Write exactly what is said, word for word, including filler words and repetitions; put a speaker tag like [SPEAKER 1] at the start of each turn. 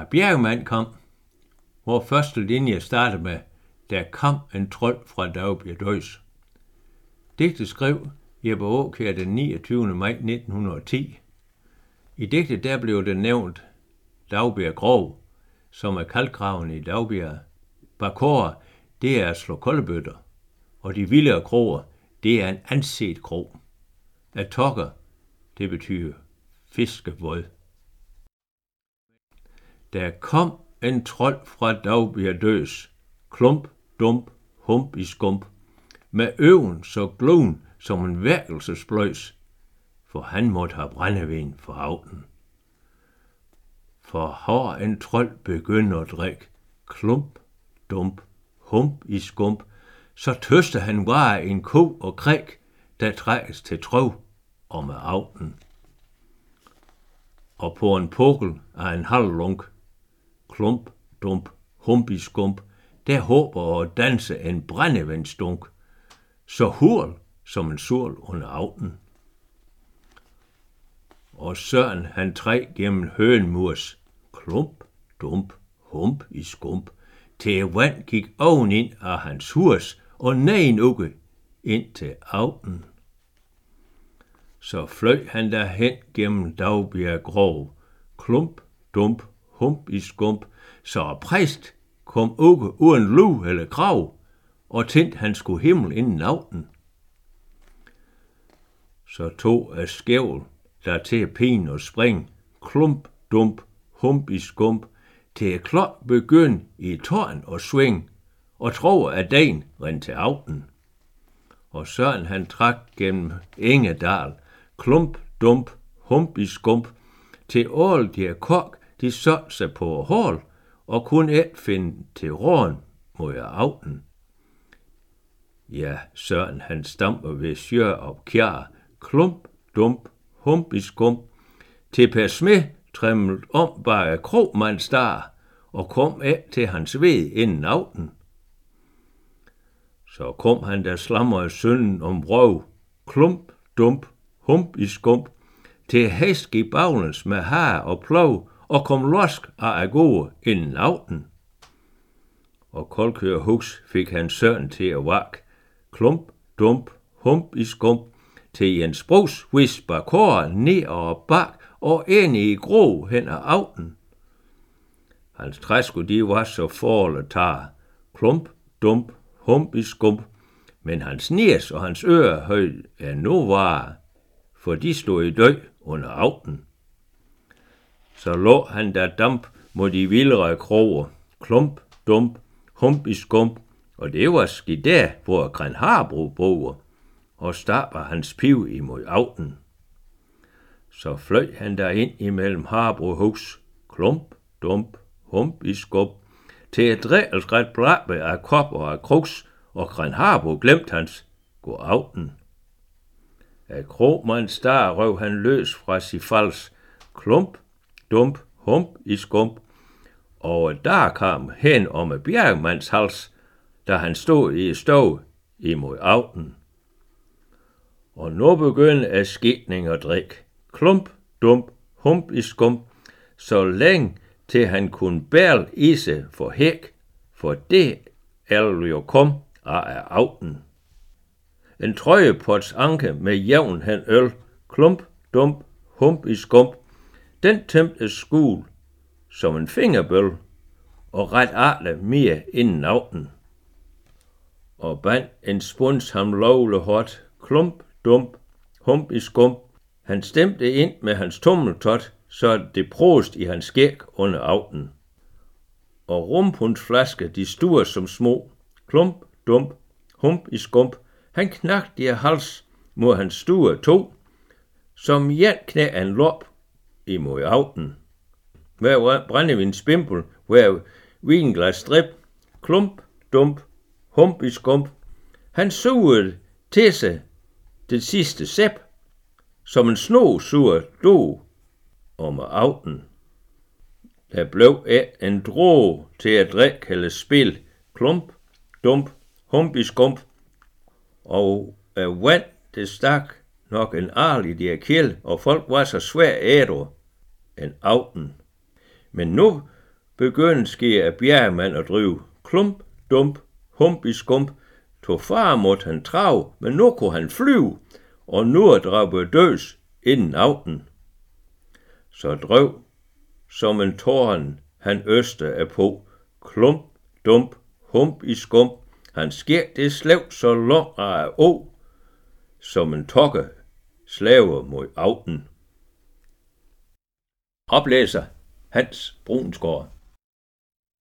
[SPEAKER 1] Bjergmand kom, hvor første linje starter med, der kom en trold fra Dagbjerg Døs. Digtet skrev Jeppe Aakjær den niogtyvende maj nitten ti. I digtet der blev det nævnt Dagbjerg Grov, som er kalkgraven i Dagbjerg. Bakåre, det er at slå koldebøtter, og de vildere kroer, det er en anset krog. At tokker, det betyder fiskevåd. Der kom en trold fra Dagbjerg Døs, klump, dump, hump i skump, med øven så gluen som en værkelsesbløs, for han måtte have brændevin for aften. For har en trold begynder at drikke, klump, dump, hump i skump, så tøster han bare en ko og kræk, der trækkes til trøv om aften. Og på en pukkel af en halv lunk, klump, dump, hump i skump, der håber at danse en brændevindsdunk, så hurl som en sol under aften. Og Søren han træk gennem hønmurs, klump, dump, hump i skump, til vand gik oven ind af hans hus og ned en uge ind til aften. Så fløj han derhen gennem Dagbjerg Grov, klump, dump, hump i skump, så præst kom uge uden lu eller krav, og tændte han skulle himmel inden aften. Så tog af skævl, der til at pine og spring, klump, dump, hump i skump, til klok begynd i tårn og sving, og tror at dagen rent til aften. Og Søren han trak gennem Engedal, klump, dump, hump i skump, til all de kok, de så sig på hål, og kunne et finde til råden mod aften. Ja, Søren han stamper ved sjør og kjar, klump, dump, hump i skump, til Per Smed træmmelt om bare krogmand star, og kom af til hans ved inden aften. Så kom han der slamrede sønnen om røv, klump, dump, hump i skump, til hæsk i baglens med har og plov, og kom losk af gode inden aften. Og koldkør hus fik han Søren til at vak, klump, dump, hump i skump, til Jens Brugs whisper kår ned og bak, og ind i grov hen ad aften. Hans træsko de var så forlet tar, klump, dump, hump i skump, men hans næs og hans ører høj er nu var, for de stod i død under aften. Så lå han der damp mod de vildere kroger, klump, dump, hump i skump, og det var skidt der, hvor Gren Harbro bor, og starper hans piv imod aften. Så fløj han der ind imellem Harbro hus, klump, dump, hump i skump, til et regelskræt blappe af kop og af kruks, og Gren Harbro glemt hans god aften. Af krogmand star røv han løs fra si fals, klump, dump, hump i skump, og der kom hen om et bjergmands hals, da han stod i stov imod aften. Og nu begyndte af skidning og drik, klump, dump, hump i skump, så længe til han kunne bærle ise for hæk, for det er jo kom af aften. En trøjepots anke med jævn hen øl, klump, dump, hump i skump, den tømte skul som en fingerbøl, og ret arle mere inden aften. Og band en spuns ham lovle hot, klump, dump, hump i skump, han stemte ind med hans tummeltot, så det prost i hans skæg under aften. Og rumpundsflaske, de stuer som små, klump, dump, hump i skump, han knakte i hals mod hans stue to, som jen knæ en lop imod aften. Hver brændevin spimpel, hver vinglas strip, klump, dump, hump i skump, han sugede til sig det sidste sæp, som en sno sur do om aften. Der blev et en droge til at drikke eller spil, klump, dump, hump i skump, og af vand det stak nok en arl i de kæld, og folk var så svært ædre en aften. Men nu begyndte sker af bjergmand at drive klump, dump, hump i skump. To far måtte han trav, men nu kunne han flyve, og nu er draget døs inden aften. Så drev som en tårn han øste af på, klump, dump, hump i skump. Han sker det slev så lang af å, som en tokke slaver mod aften. Oplæser Hans Brunsgaard.